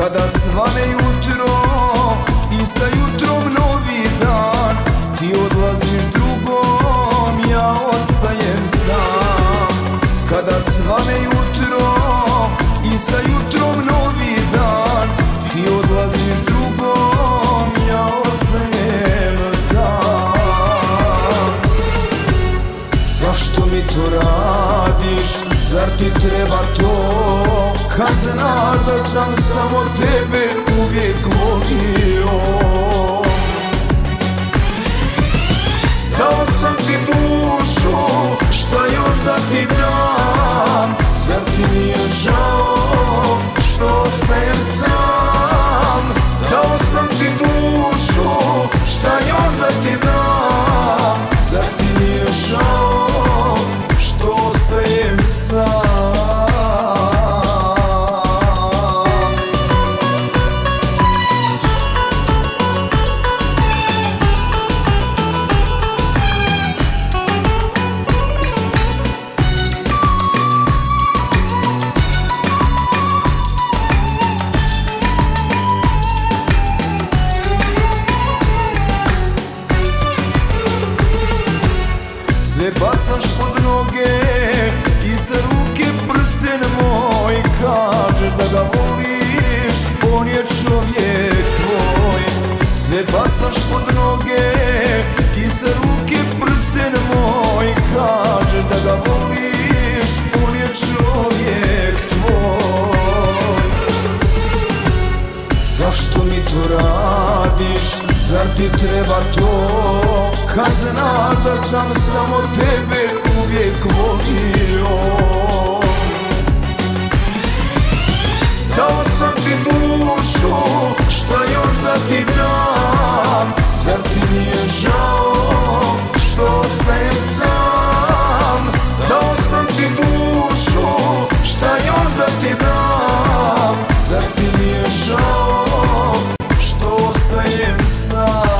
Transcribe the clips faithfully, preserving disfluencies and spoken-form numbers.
Kada svane jutro i sa jutrom novi dan, ti odlaziš drugom, ja ostajem sam. Kada svane jutro i sa jutrom novi dan, ti odlaziš drugom, ja ostajem sam. Zašto mi to radiš, zar ti treba to? Kad znaš da sam samo tebe uvijek volio. Dao sam ti dušu, šta još da ti dam? Zar ti nije žao što ostajem sam? Dao sam ti dušu, šta još da ti dam? Zar ti nije žao što ostajem sam? Sve bacaš pod noge i za ruke prsten moj, kažeš da ga voliš, on je čovjek tvoj. Sve bacaš pod noge i za ruke prsten moj, kažeš da ga voliš, on je čovjek tvoj. Zašto mi to radiš, zar ti treba to? Kad znaš da sam samo tebe uvijek volio. Dao sam ti dušu, šta još da ti dam? Zar ti nije žao što ostajem sam? Dao sam ti dušu, šta još da ti dam? Zar ti nije žao što ostajem sam?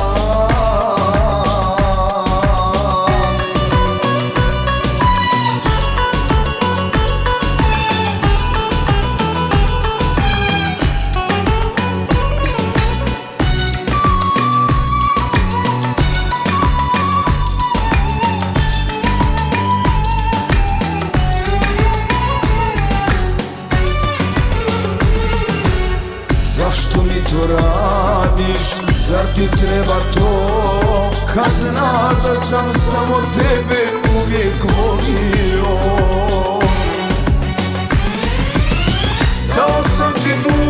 Zašto mi to radiš, zar ti treba to? Kad znaš da sam samo tebe uvijek volio. Dao sam ti dušu,